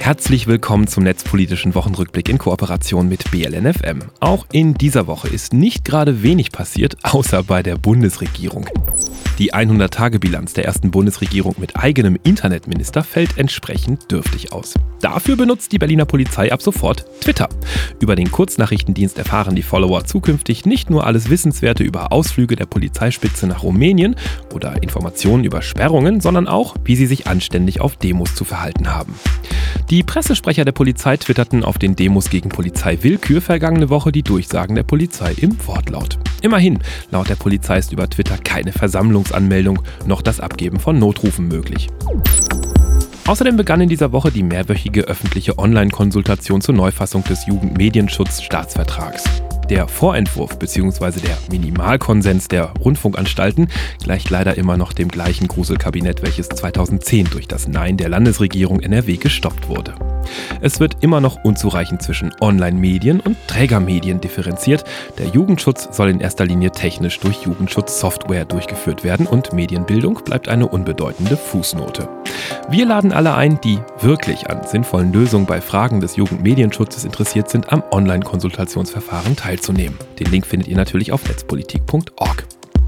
Herzlich willkommen zum Netzpolitischen Wochenrückblick in Kooperation mit BLN FM. Auch in dieser Woche ist nicht gerade wenig passiert, außer bei der Bundesregierung. Die 100-Tage-Bilanz der ersten Bundesregierung mit eigenem Internetminister fällt entsprechend dürftig aus. Dafür benutzt die Berliner Polizei ab sofort Twitter. Über den Kurznachrichtendienst erfahren die Follower zukünftig nicht nur alles Wissenswerte über Ausflüge der Polizeispitze nach Rumänien oder Informationen über Sperrungen, sondern auch, wie sie sich anständig auf Demos zu verhalten haben. Die Pressesprecher der Polizei twitterten auf den Demos gegen Polizeiwillkür vergangene Woche die Durchsagen der Polizei im Wortlaut. Immerhin, laut der Polizei ist über Twitter keine Versammlungsanmeldung noch das Abgeben von Notrufen möglich. Außerdem begann in dieser Woche die mehrwöchige öffentliche Online-Konsultation zur Neufassung des Jugendmedienschutzstaatsvertrags. Der Vorentwurf bzw. der Minimalkonsens der Rundfunkanstalten gleicht leider immer noch dem gleichen Gruselkabinett, welches 2010 durch das Nein der Landesregierung NRW gestoppt wurde. Es wird immer noch unzureichend zwischen Online-Medien und Trägermedien differenziert. Der Jugendschutz soll in erster Linie technisch durch Jugendschutzsoftware durchgeführt werden und Medienbildung bleibt eine unbedeutende Fußnote. Wir laden alle ein, die wirklich an sinnvollen Lösungen bei Fragen des Jugendmedienschutzes interessiert sind, am Online-Konsultationsverfahren teilzunehmen. Den Link findet ihr natürlich auf netzpolitik.org.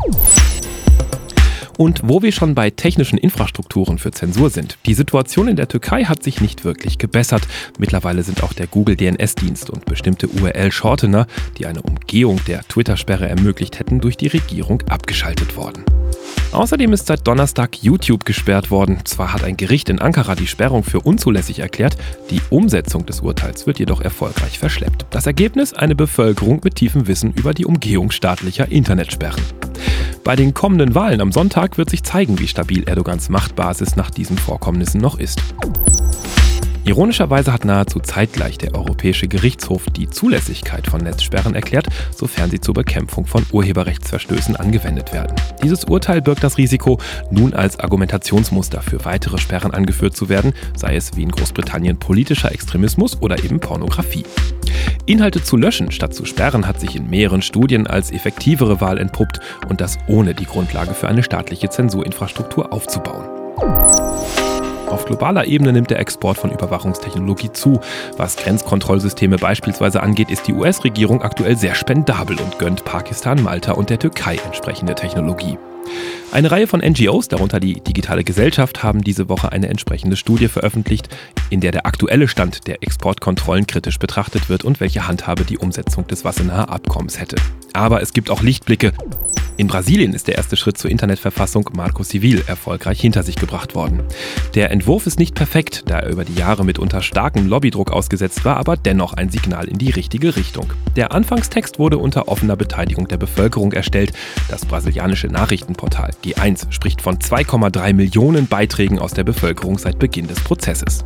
Und wo wir schon bei technischen Infrastrukturen für Zensur sind, die Situation in der Türkei hat sich nicht wirklich gebessert. Mittlerweile sind auch der Google-DNS-Dienst und bestimmte URL-Shortener, die eine Umgehung der Twitter-Sperre ermöglicht hätten, durch die Regierung abgeschaltet worden. Außerdem ist seit Donnerstag YouTube gesperrt worden. Zwar hat ein Gericht in Ankara die Sperrung für unzulässig erklärt, die Umsetzung des Urteils wird jedoch erfolgreich verschleppt. Das Ergebnis: eine Bevölkerung mit tiefem Wissen über die Umgehung staatlicher Internetsperren. Bei den kommenden Wahlen am Sonntag wird sich zeigen, wie stabil Erdogans Machtbasis nach diesen Vorkommnissen noch ist. Ironischerweise hat nahezu zeitgleich der Europäische Gerichtshof die Zulässigkeit von Netzsperren erklärt, sofern sie zur Bekämpfung von Urheberrechtsverstößen angewendet werden. Dieses Urteil birgt das Risiko, nun als Argumentationsmuster für weitere Sperren angeführt zu werden, sei es wie in Großbritannien politischer Extremismus oder eben Pornografie. Inhalte zu löschen statt zu sperren hat sich in mehreren Studien als effektivere Wahl entpuppt und das ohne die Grundlage für eine staatliche Zensurinfrastruktur aufzubauen. Auf globaler Ebene nimmt der Export von Überwachungstechnologie zu. Was Grenzkontrollsysteme beispielsweise angeht, ist die US-Regierung aktuell sehr spendabel und gönnt Pakistan, Malta und der Türkei entsprechende Technologie. Eine Reihe von NGOs, darunter die Digitale Gesellschaft, haben diese Woche eine entsprechende Studie veröffentlicht, in der der aktuelle Stand der Exportkontrollen kritisch betrachtet wird und welche Handhabe die Umsetzung des Wassenaar Abkommens hätte. Aber es gibt auch Lichtblicke. In Brasilien ist der erste Schritt zur Internetverfassung Marco Civil erfolgreich hinter sich gebracht worden. Der Entwurf ist nicht perfekt, da er über die Jahre mitunter starkem Lobbydruck ausgesetzt war, aber dennoch ein Signal in die richtige Richtung. Der Anfangstext wurde unter offener Beteiligung der Bevölkerung erstellt. Das brasilianische Nachrichtenportal G1 spricht von 2,3 Millionen Beiträgen aus der Bevölkerung seit Beginn des Prozesses.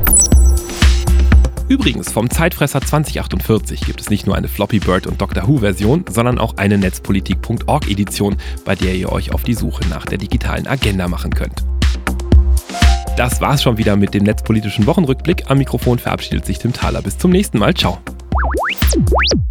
Übrigens, vom Zeitfresser 2048 gibt es nicht nur eine Floppy Bird und Doctor Who-Version, sondern auch eine Netzpolitik.org-Edition, bei der ihr euch auf die Suche nach der digitalen Agenda machen könnt. Das war's schon wieder mit dem Netzpolitischen Wochenrückblick. Am Mikrofon verabschiedet sich Tim Thaler. Bis zum nächsten Mal. Ciao.